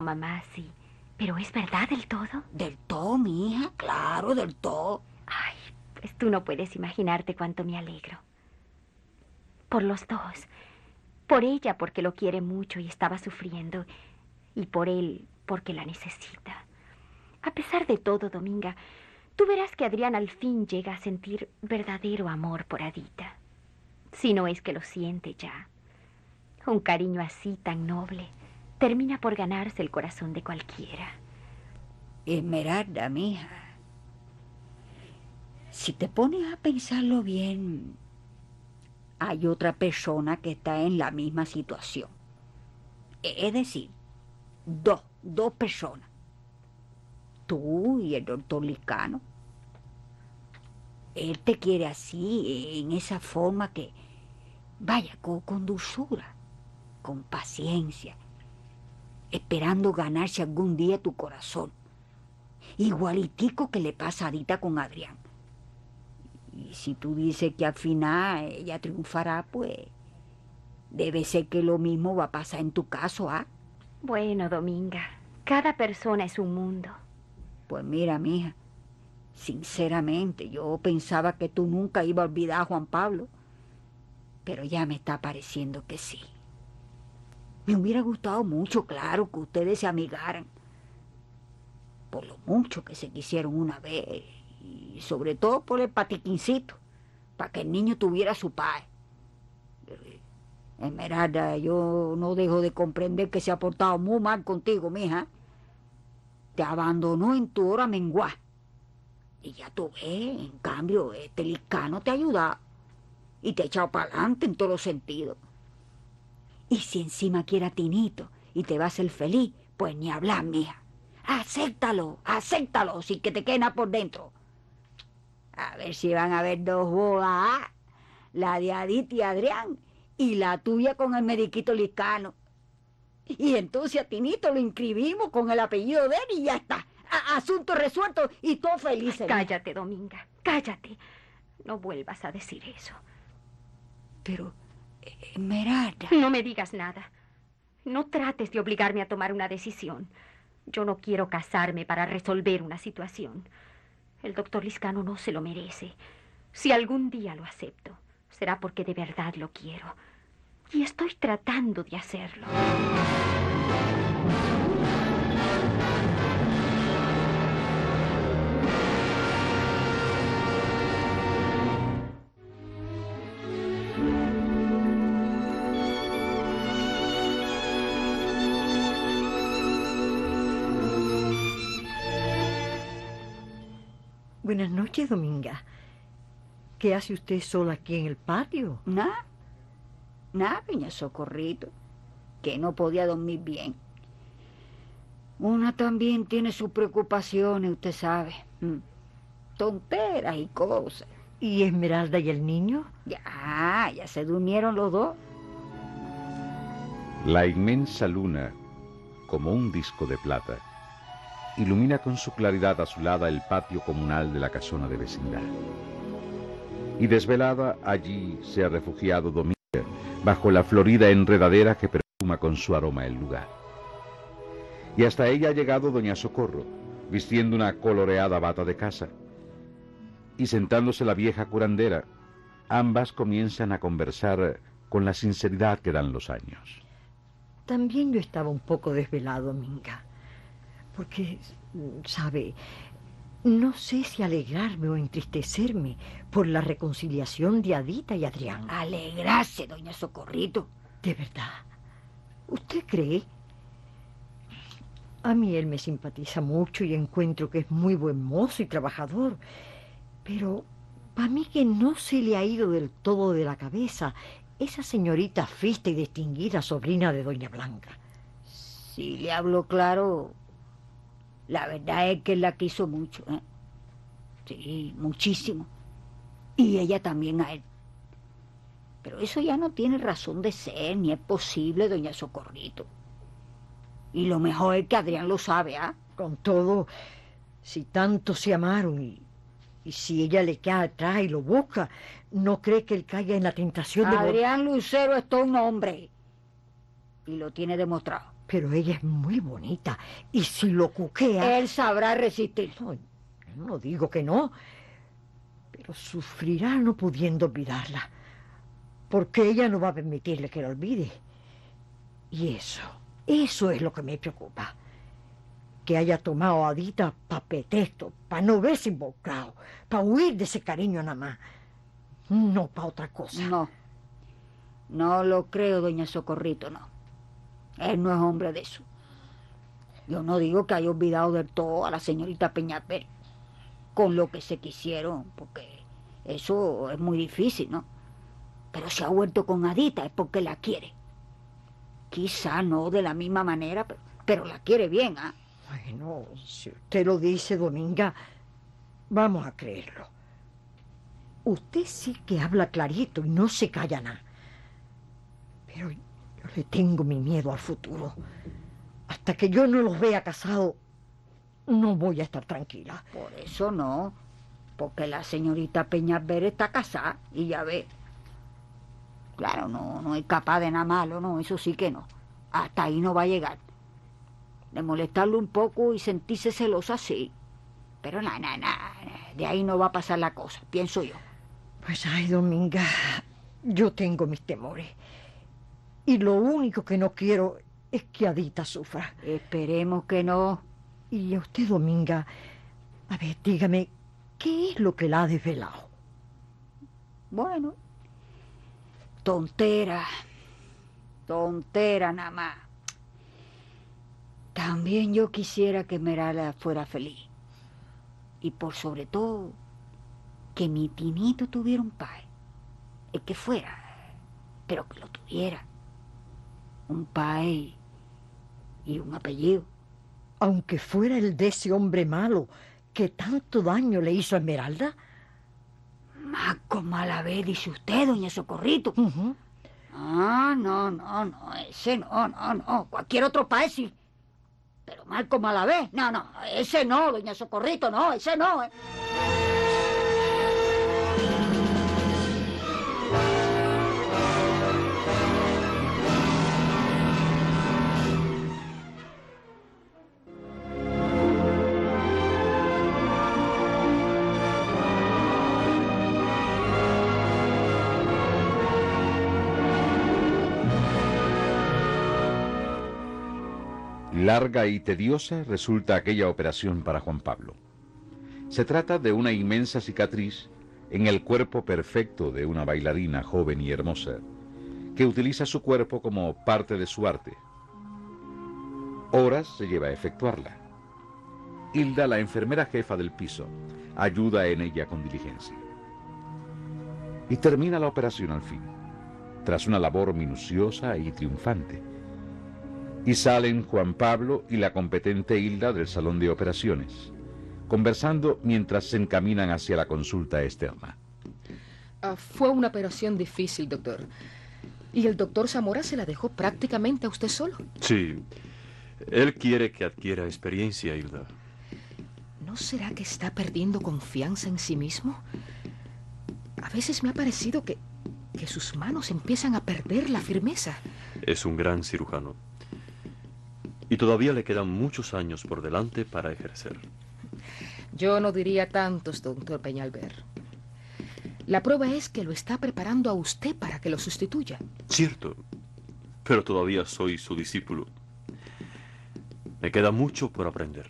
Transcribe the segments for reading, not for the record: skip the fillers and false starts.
Mamá, sí. ¿Pero es verdad del todo? Del todo, mi hija, claro, del todo. Ay, pues tú no puedes imaginarte cuánto me alegro. Por los dos. Por ella, porque lo quiere mucho y estaba sufriendo. Y por él, porque la necesita. A pesar de todo, Dominga, tú verás que Adrián al fin llega a sentir verdadero amor por Adita. Si no es que lo siente ya. Un cariño así tan noble termina por ganarse el corazón de cualquiera. Esmeralda, mija, si te pones a pensarlo bien, hay otra persona que está en la misma situación. Es decir, dos personas. Tú y el doctor Liscano. Él te quiere así, en esa forma que, vaya, con dulzura, con paciencia, esperando ganarse algún día tu corazón. Igualitico que le pasa a Adita con Adrián. Y si tú dices que al final ella triunfará, pues debe ser que lo mismo va a pasar en tu caso, ¿ah? Bueno, Dominga, cada persona es un mundo. Pues mira, mija, sinceramente, yo pensaba que tú nunca ibas a olvidar a Juan Pablo, pero ya me está pareciendo que sí. Me hubiera gustado mucho, claro, que ustedes se amigaran, por lo mucho que se quisieron una vez, y sobre todo por el patiquincito, para que el niño tuviera su padre. Esmeralda, yo no dejo de comprender que se ha portado muy mal contigo, mija. Te abandonó en tu hora menguá. Y ya tú ves, en cambio, este Liscano te ha ayudado y te ha echado para adelante en todos los sentidos. Y si encima quiere a Tinito y te va a hacer feliz, pues ni hablar, mija. Acéptalo, sin que te quede nada por dentro. A ver si van a haber dos bodas, ¿ah? La de Adita y Adrián y la tuya con el mediquito Liscano. Y entonces a Tinito lo inscribimos con el apellido de él y ya está. Asunto resuelto y todos felices. Cállate, Dominga, cállate. No vuelvas a decir eso. Pero, Esmeralda... No me digas nada. No trates de obligarme a tomar una decisión. Yo no quiero casarme para resolver una situación. El doctor Liscano no se lo merece. Si algún día lo acepto, será porque de verdad lo quiero. Y estoy tratando de hacerlo. Buenas noches, Dominga. ¿Qué hace usted sola aquí en el patio? Nada, doña Socorrito, que no podía dormir bien. Una también tiene sus preocupaciones, usted sabe. Tonteras y cosas. ¿Y Esmeralda y el niño? Ya se durmieron los dos. La inmensa luna, como un disco de plata, ilumina con su claridad azulada el patio comunal de la casona de vecindad. Y desvelada, allí se ha refugiado Dominga, bajo la florida enredadera que perfuma con su aroma el lugar. Y hasta ella ha llegado doña Socorro, vistiendo una coloreada bata de casa. Y sentándose la vieja curandera, ambas comienzan a conversar con la sinceridad que dan los años. También yo estaba un poco desvelado, Dominga, porque, sabe, no sé si alegrarme o entristecerme por la reconciliación de Adita y Adrián. Alegrarse, doña Socorrito. ¿De verdad? ¿Usted cree? A mí él me simpatiza mucho y encuentro que es muy buen mozo y trabajador. Pero para mí que no se le ha ido del todo de la cabeza esa señorita fista y distinguida sobrina de doña Blanca. Si le hablo claro, la verdad es que él la quiso mucho, ¿eh? Sí, muchísimo. Y ella también a él. Pero eso ya no tiene razón de ser, ni es posible, doña Socorrito. Y lo mejor es que Adrián lo sabe, ¿ah? Con todo, si tanto se amaron y si ella le queda atrás y lo busca, ¿no cree que él caiga en la tentación de... Adrián Lucero es todo un hombre. Y lo tiene demostrado. Pero ella es muy bonita. Y si lo cuquea... Él sabrá resistir. No, no digo que no. Pero sufrirá no pudiendo olvidarla. Porque ella no va a permitirle que la olvide. Y eso es lo que me preocupa. Que haya tomado a Adita para pretexto, para no verse involucrado, para huir de ese cariño nada más. No para otra cosa. No lo creo, doña Socorrito, no. Él no es hombre de eso. Yo no digo que haya olvidado del todo a la señorita Peñalver con lo que se quisieron, porque eso es muy difícil, ¿no? Pero si ha vuelto con Adita es porque la quiere. Quizá no de la misma manera, pero la quiere bien, ¿ah? Bueno, si usted lo dice, Dominga, vamos a creerlo. Usted sí que habla clarito y no se calla nada. Pero yo le tengo mi miedo al futuro. Hasta que yo no los vea casados, no voy a estar tranquila. Por eso no, porque la señorita Peñalver está casada y ya ve. Claro, no es capaz de nada malo, no, eso sí que no. Hasta ahí no va a llegar. De molestarlo un poco y sentirse celosa, sí. Pero nada, de ahí no va a pasar la cosa, pienso yo. Pues ay, Dominga, yo tengo mis temores. Y lo único que no quiero es que Adita sufra. Esperemos que no. Y a usted, Dominga, a ver, dígame, ¿qué es lo que la ha desvelado? Bueno, tontera nada más. También yo quisiera que Esmeralda fuera feliz. Y por sobre todo, que mi Tinito tuviera un padre. El que fuera, pero que lo tuviera. Un padre y un apellido. Aunque fuera el de ese hombre malo que tanto daño le hizo a Esmeralda. Marco Malavé, dice usted, doña Socorrito. Uh-huh. Ah, no, ese no. Cualquier otro padre sí. Pero Marco Malavé, no, ese no, doña Socorrito, no, ese no. Larga y tediosa resulta aquella operación para Juan Pablo. Se trata de una inmensa cicatriz en el cuerpo perfecto de una bailarina joven y hermosa, que utiliza su cuerpo como parte de su arte. Horas se lleva a efectuarla. Hilda, la enfermera jefa del piso, ayuda en ella con diligencia. Y termina la operación al fin, tras una labor minuciosa y triunfante. Y salen Juan Pablo y la competente Hilda del salón de operaciones, conversando mientras se encaminan hacia la consulta externa. Fue una operación difícil, doctor. ¿Y el doctor Zamora se la dejó prácticamente a usted solo? Sí. Él quiere que adquiera experiencia, Hilda. ¿No será que está perdiendo confianza en sí mismo? A veces me ha parecido que sus manos empiezan a perder la firmeza. Es un gran cirujano. Y todavía le quedan muchos años por delante para ejercer. Yo no diría tantos, doctor Peñalver. La prueba es que lo está preparando a usted para que lo sustituya. Cierto, pero todavía soy su discípulo. Me queda mucho por aprender.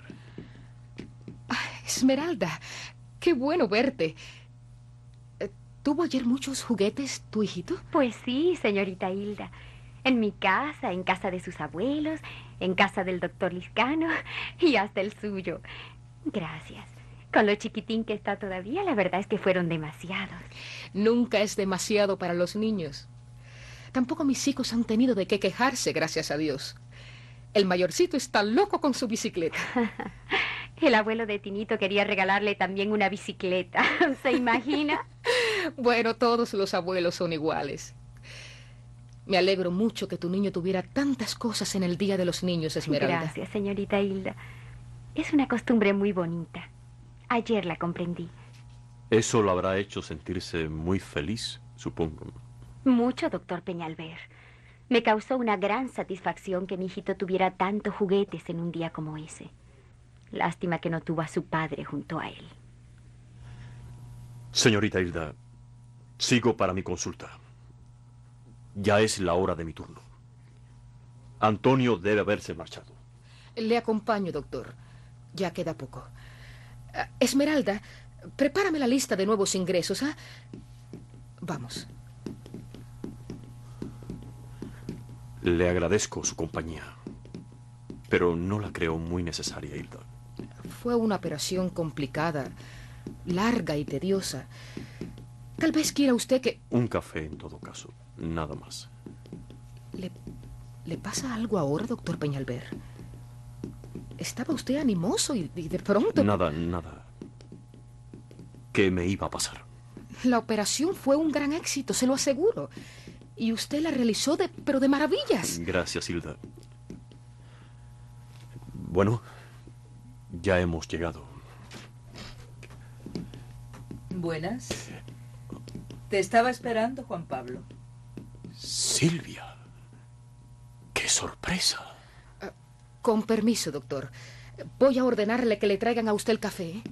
Esmeralda, qué bueno verte. ¿Tuvo ayer muchos juguetes tu hijito? Pues sí, señorita Hilda. En mi casa, en casa de sus abuelos, en casa del doctor Liscano y hasta el suyo. Gracias. Con lo chiquitín que está todavía, la verdad es que fueron demasiados. Nunca es demasiado para los niños. Tampoco mis hijos han tenido de qué quejarse, gracias a Dios. El mayorcito está loco con su bicicleta. El abuelo de Tinito quería regalarle también una bicicleta. ¿Se imagina? Bueno, todos los abuelos son iguales. Me alegro mucho que tu niño tuviera tantas cosas en el Día de los Niños, Esmeralda. Gracias, señorita Hilda. Es una costumbre muy bonita. Ayer la comprendí. Eso lo habrá hecho sentirse muy feliz, supongo. Mucho, doctor Peñalver. Me causó una gran satisfacción que mi hijito tuviera tantos juguetes en un día como ese. Lástima que no tuvo a su padre junto a él. Señorita Hilda, sigo para mi consulta. Ya es la hora de mi turno. Antonio debe haberse marchado. Le acompaño, doctor. Ya queda poco. Esmeralda, prepárame la lista de nuevos ingresos, ¿ah? Vamos. Le agradezco su compañía, pero no la creo muy necesaria, Hilda. Fue una operación complicada, larga y tediosa. Tal vez quiera usted que... Un café en todo caso, nada más. ¿Le pasa algo ahora, doctor Peñalver? Estaba usted animoso y de pronto... Nada. ¿Qué me iba a pasar? La operación fue un gran éxito, se lo aseguro. Y usted la realizó pero de maravillas. Gracias, Hilda. Bueno, ya hemos llegado. Buenas. Te estaba esperando, Juan Pablo. Silvia. ¡Qué sorpresa! Con permiso, doctor. Voy a ordenarle que le traigan a usted el café, ¿eh?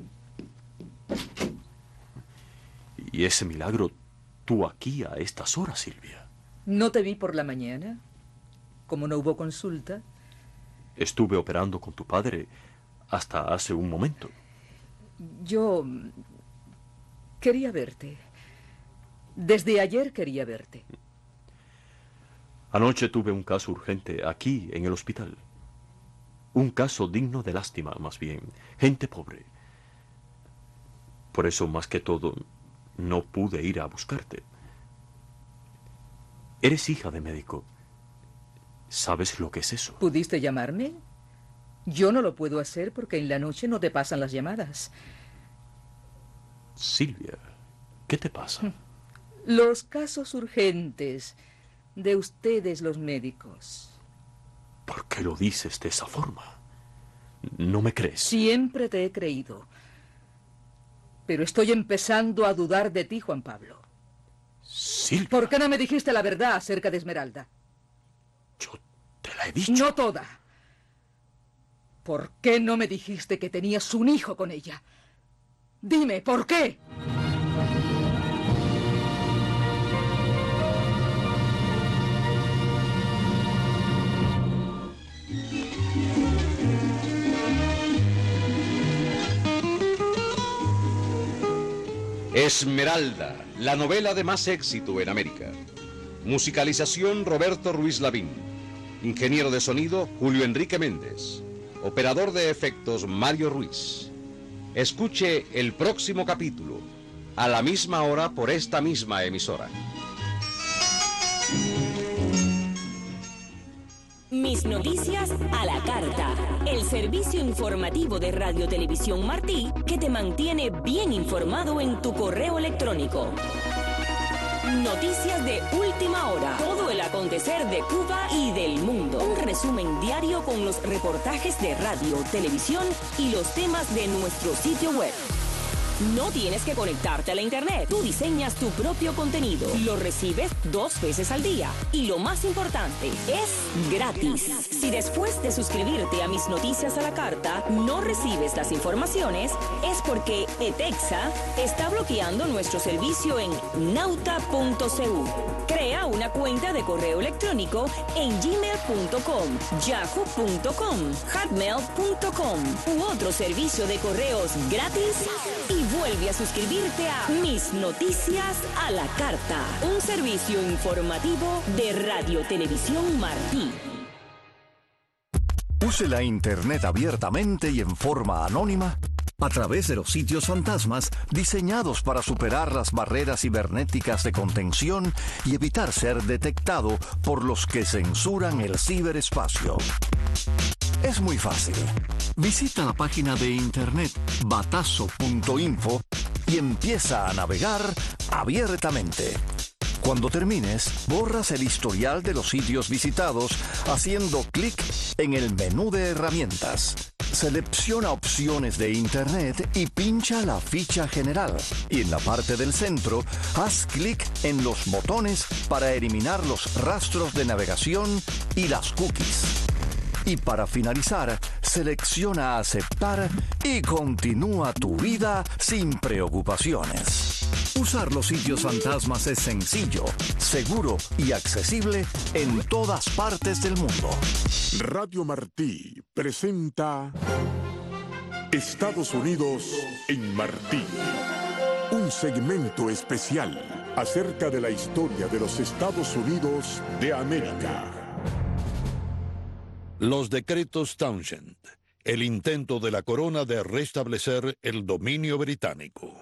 ¿Y ese milagro, tú aquí a estas horas, Silvia? ¿No te vi por la mañana? Como no hubo consulta. Estuve operando con tu padre hasta hace un momento. Yo quería verte. Desde ayer quería verte. Anoche tuve un caso urgente aquí, en el hospital. Un caso digno de lástima, más bien. Gente pobre. Por eso, más que todo, no pude ir a buscarte. Eres hija de médico. ¿Sabes lo que es eso? ¿Pudiste llamarme? Yo no lo puedo hacer porque en la noche no te pasan las llamadas. Silvia, ¿qué te pasa? Los casos urgentes de ustedes, los médicos. ¿Por qué lo dices de esa forma? ¿No me crees? Siempre te he creído. Pero estoy empezando a dudar de ti, Juan Pablo. Silvia. ¿Por qué no me dijiste la verdad acerca de Esmeralda? Yo te la he dicho. No toda. ¿Por qué no me dijiste que tenías un hijo con ella? Dime, ¿por qué? Esmeralda, la novela de más éxito en América. Musicalización Roberto Ruiz Lavín. Ingeniero de sonido Julio Enrique Méndez. Operador de efectos Mario Ruiz. Escuche el próximo capítulo a la misma hora por esta misma emisora. Mis noticias a la carta. El servicio informativo de Radio Televisión Martí que te mantiene bien informado en tu correo electrónico. Noticias de última hora. Todo el acontecer de Cuba y del mundo. Un resumen diario con los reportajes de radio, televisión y los temas de nuestro sitio web. No tienes que conectarte a la internet. Tú diseñas tu propio contenido. Lo recibes 2 veces al día. Y lo más importante, es gratis. Si después de suscribirte a Mis Noticias a la Carta no recibes las informaciones, es porque ETEXA está bloqueando nuestro servicio en nauta.cu. Crea una cuenta de correo electrónico en gmail.com, yahoo.com, hotmail.com u otro servicio de correos gratis y vuelve a suscribirte a Mis Noticias a la Carta, un servicio informativo de Radio Televisión Martí. Use la Internet abiertamente y en forma anónima a través de los sitios fantasmas diseñados para superar las barreras cibernéticas de contención y evitar ser detectado por los que censuran el ciberespacio. Es muy fácil. Visita la página de internet batazo.info y empieza a navegar abiertamente. Cuando termines, borras el historial de los sitios visitados haciendo clic en el menú de herramientas. selecciona opciones de Internet y pincha la ficha general. Y en la parte del centro, haz clic en los botones para eliminar los rastros de navegación y las cookies. Y para finalizar, selecciona aceptar y continúa tu vida sin preocupaciones. Usar los sitios fantasmas es sencillo, seguro y accesible en todas partes del mundo. Radio Martí presenta Estados Unidos en Martí. Un segmento especial acerca de la historia de los Estados Unidos de América. Los decretos Townshend, el intento de la corona de restablecer el dominio británico.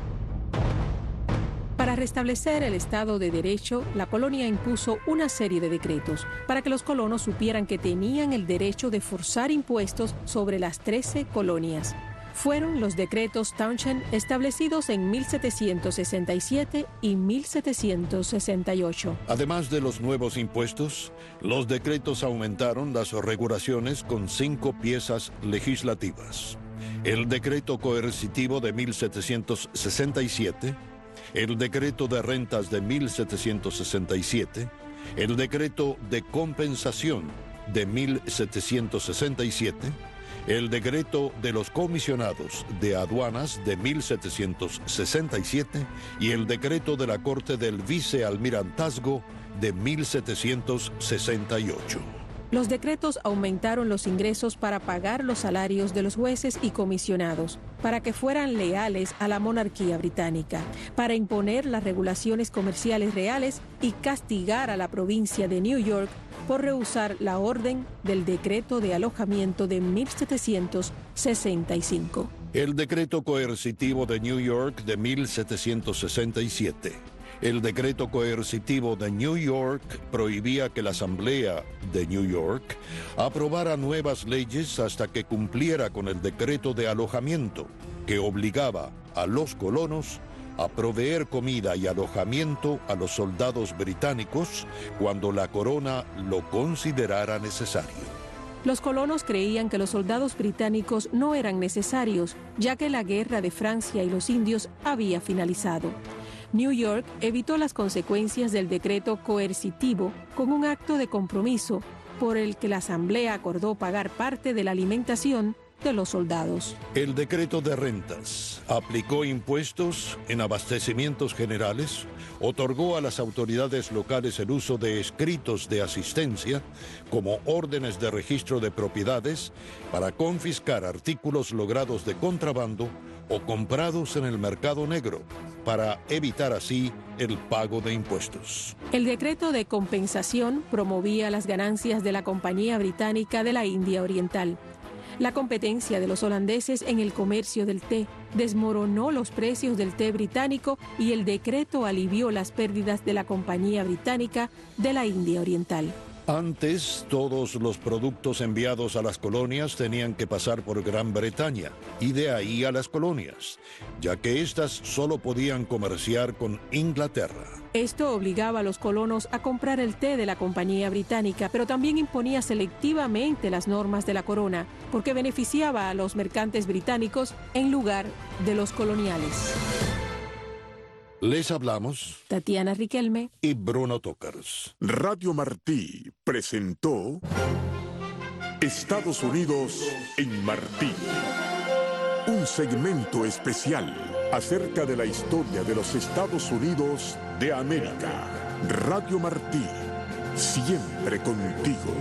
Para restablecer el Estado de Derecho, la colonia impuso una serie de decretos para que los colonos supieran que tenían el derecho de forzar impuestos sobre las 13 colonias. Fueron los decretos Townshend establecidos en 1767 y 1768. Además de los nuevos impuestos, los decretos aumentaron las regulaciones con 5 piezas legislativas. El decreto coercitivo de 1767, el decreto de rentas de 1767, el decreto de compensación de 1767, el decreto de los comisionados de aduanas de 1767 y el decreto de la Corte del Vicealmirantazgo de 1768. Los decretos aumentaron los ingresos para pagar los salarios de los jueces y comisionados, para que fueran leales a la monarquía británica, para imponer las regulaciones comerciales reales y castigar a la provincia de New York por rehusar la orden del decreto de alojamiento de 1765. El decreto coercitivo de New York de 1767. El decreto coercitivo de New York prohibía que la Asamblea de New York aprobara nuevas leyes hasta que cumpliera con el decreto de alojamiento, que obligaba a los colonos a proveer comida y alojamiento a los soldados británicos cuando la corona lo considerara necesario. Los colonos creían que los soldados británicos no eran necesarios, ya que la guerra de Francia y los indios había finalizado. New York evitó las consecuencias del decreto coercitivo con un acto de compromiso por el que la Asamblea acordó pagar parte de la alimentación de los soldados. El decreto de rentas aplicó impuestos en abastecimientos generales, otorgó a las autoridades locales el uso de escritos de asistencia como órdenes de registro de propiedades para confiscar artículos logrados de contrabando o comprados en el mercado negro, para evitar así el pago de impuestos. El decreto de compensación promovía las ganancias de la Compañía Británica de la India Oriental. La competencia de los holandeses en el comercio del té desmoronó los precios del té británico y el decreto alivió las pérdidas de la Compañía Británica de la India Oriental. Antes, todos los productos enviados a las colonias tenían que pasar por Gran Bretaña y de ahí a las colonias, ya que éstas solo podían comerciar con Inglaterra. Esto obligaba a los colonos a comprar el té de la Compañía Británica, pero también imponía selectivamente las normas de la corona, porque beneficiaba a los mercantes británicos en lugar de los coloniales. Les hablamos Tatiana Riquelme y Bruno Tokars. Radio Martí presentó Estados Unidos en Martí. Un segmento especial acerca de la historia de los Estados Unidos de América. Radio Martí, siempre contigo.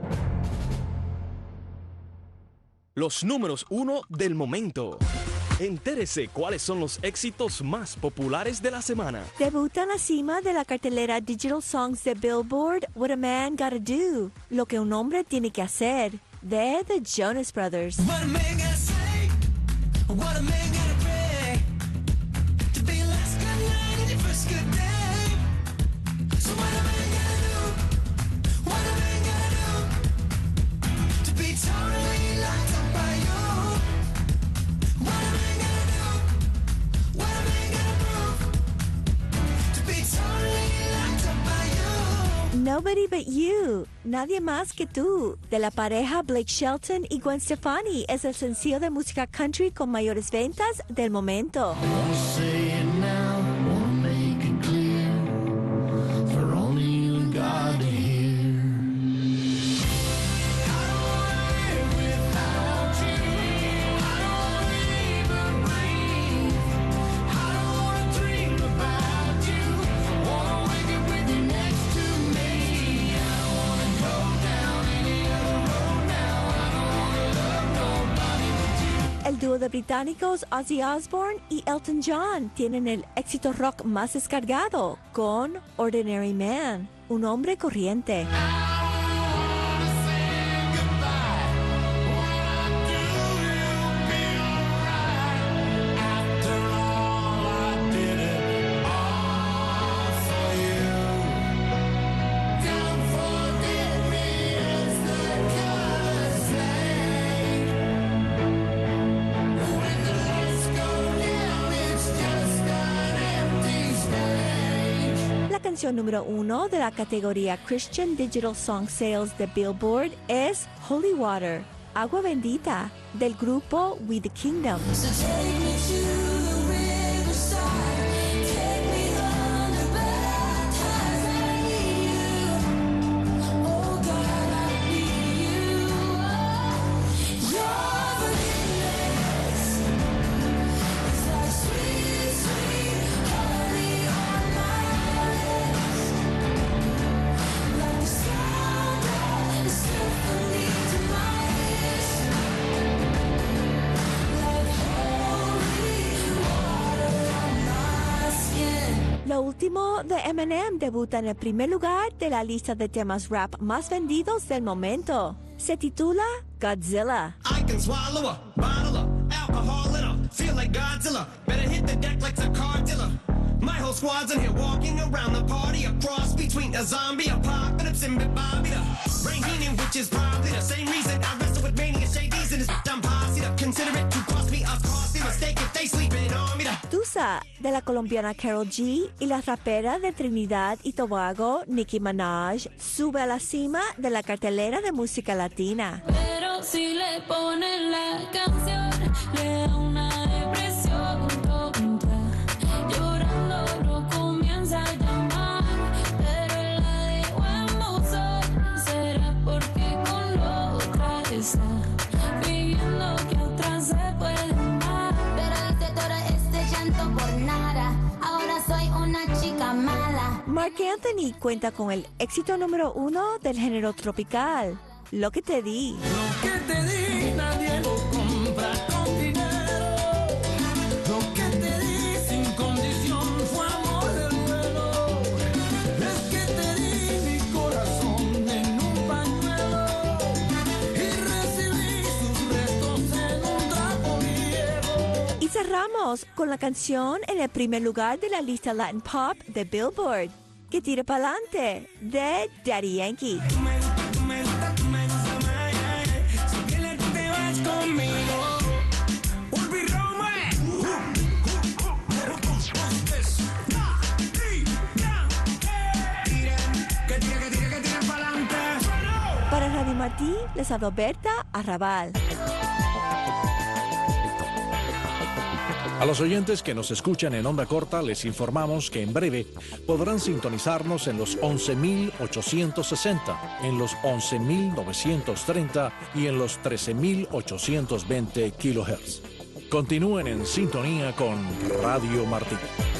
Los números 1 del momento. Entérese cuáles son los éxitos más populares de la semana. Debuta en la cima de la cartelera Digital Songs de Billboard, What a Man Gotta Do, lo que un hombre tiene que hacer, de The Jonas Brothers. What a man gotta say, what a man gotta pray, to be your last good night and your first good day. So what a man gotta do, what a man gotta do, to be totally locked up by you. What a man gotta do, what a man gotta prove, to be totally locked up by you. Nobody But You, Nadie Más Que Tú, de la pareja Blake Shelton y Gwen Stefani, es el sencillo de música country con mayores ventas del momento. El dúo de británicos Ozzy Osbourne y Elton John tienen el éxito rock más descargado con Ordinary Man, un hombre corriente. La canción número 1 de la categoría Christian Digital Song Sales de Billboard es Holy Water, Agua Bendita, del grupo We the Kingdom. Lo último de Eminem debuta en el primer lugar de la lista de temas rap más vendidos del momento. Se titula Godzilla. I can swallow a bottle of alcohol in a feel like Godzilla. Better hit the deck like a car dealer. My whole squad's in here walking around the party, a cross between a zombie apocalypse and Bobby the Brain Heenan, which is probably the same reason I wrestle with mania shades and this dumb posse to consider it to cost me a costly mistake if they sleeping on me. Tusa, de la colombiana Karol G, y la rapera de Trinidad y Tobago, Nicki Minaj, sube a la cima de la cartelera de música latina. Pero si le ponen la canción, le da una depresión tonta. Llorando no comienza a llamar, pero la dejo en buzón. Será porque con la otra está viviendo que otra se puede amar. Pero hice todo este llanto por nada. Ahora soy una chica mala. Marc Anthony cuenta con el éxito número 1 del género tropical, Lo que te di. Lo que te di nadie lo compra con dinero. Lo que te di sin condición fue amor del bueno. Es que te di mi corazón en un pañuelo y recibí sus restos en un trapo viejo. Y cerramos con la canción en el primer lugar de la lista Latin Pop de Billboard, Que tire pa'lante, de Daddy Yankee. Para Radio Martí, les hablo Berta Arrabal. A los oyentes que nos escuchan en onda corta les informamos que en breve podrán sintonizarnos en los 11.860, en los 11.930 y en los 13.820 kHz. Continúen en sintonía con Radio Martí.